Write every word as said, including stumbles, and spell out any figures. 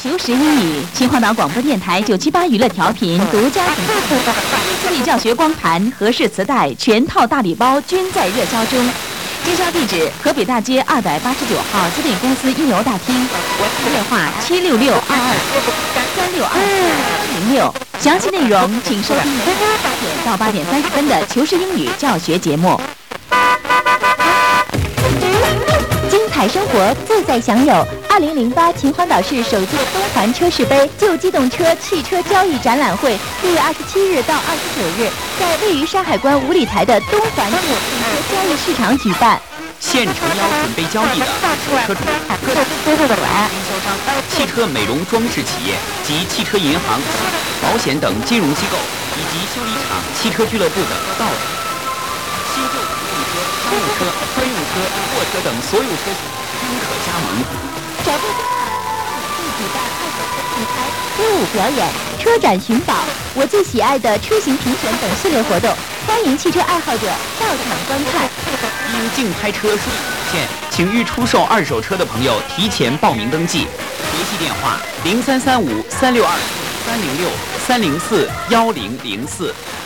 求实英语，秦皇岛广播电台九七八娱乐调频独家呈现。斯力教学光盘、和式磁带全套大礼包均在热销中。经销地址：河北大街二百八十九号资鼎公司一楼大厅。电话：七六六二二三六二零六。详细内容请收听每天八点到八点三十分的求是英语教学节目。精彩生活自在享有。二零零八秦皇岛市首届东环车市杯旧机动车汽车交易展览会，六月二十七日到二十九日，在位于山海关五里台的东环汽车交易市场举办。 现诚邀准备交易的车主、各大经销商、汽车美容装饰企业及汽车银行、保险等金融机构，以及修理厂、汽车俱乐部等到场。新旧乘用车、商务车、专用车、货车等所有车型均可加盟。 小部会举办二手车竞拍、歌舞表演、车展寻宝、我最喜爱的车型评选等系列活动，欢迎汽车爱好者到场观看。 因竞拍车数量有限，请欲出售二手车的朋友提前报名登记。联系电话：零三三五三六二三零六三零四幺零零四。